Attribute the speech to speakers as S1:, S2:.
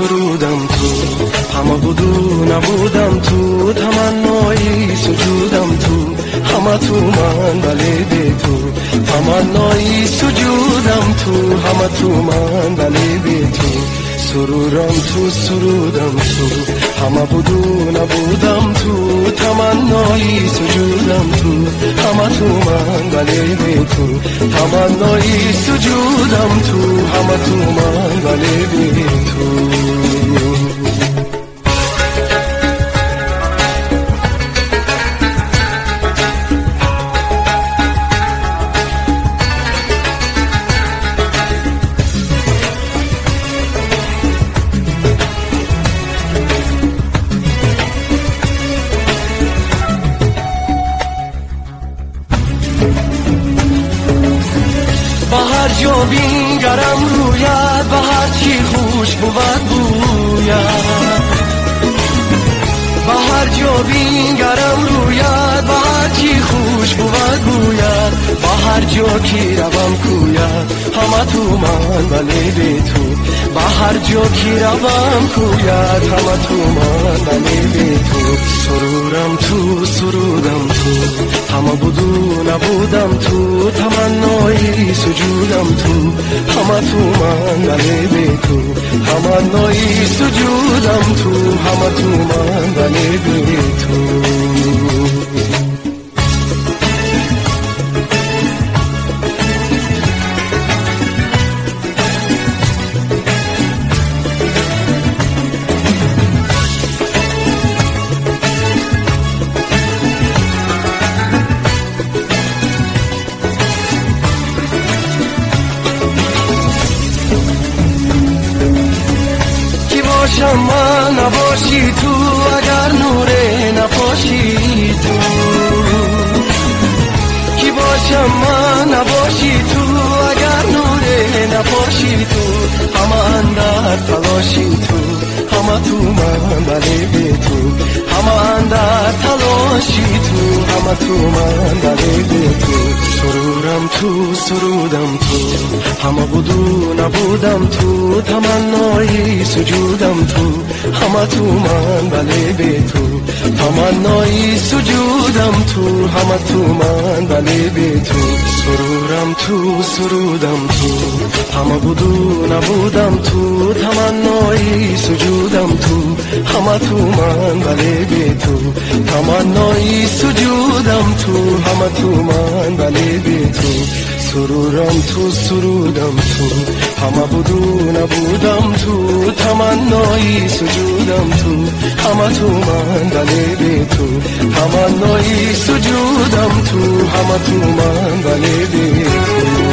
S1: سرودم تو، همه بودو نبودم تو، تمنای سجودم تو، همه تو من ولی بی تو، تمنای سجودم تو، همه تو من ولی بی تو، سرورم تو سرودم تو، همه بودو نبودم تو، تمنای سجودم تو، همه تو من ولی بی تو، تمنای سجودم تو، همه تو من ولی بی تو. بهر جا بینگرم روید، بهر چی خوش بود بوید، بهر جا بینگرم روید، بهر چی خوش بود بوید، بهر جا کی روم کوید، همه تو من ولی بی تو، بهر جا کی روم کوید، همه تو من ولی بی تو، سرورم تو سرودم تو، همه بودو نبودم تو، تمنای سجودم تو، همه تو من ولی بی تو، تمنای سجودم تو، همه تو من ولی بی تو. باشم من نباشی تو، اگر نوره نپاشی تو، کی باشم من نباشی تو، اگر نوره نپاشی تو، همه اندر تلاشی تو، همه تو من ولی بی تو، همه اندر تلاشی تو، همه تو من ولی بی تو، سرورم تو سرودم تو، همه بودو نبودم تو، تمنای سجودم تو، همه تو من ولی بی تو، تمنای سجودم تو، همه تو من ولی بی تو، سرورم تو سرودم تو، همه بودو نبودم تو، تمنای سجودم تو، همه تو من ولی بی تو، تمنای سجودم تو، همه تو من ولی بی تو، سرورم تو سرودم تو، همه بودو نبودم تو، تمنای سجودم تو، همه تو من ولی بی تو، تمنای سجودم تو، همه تو من ولی بی تو.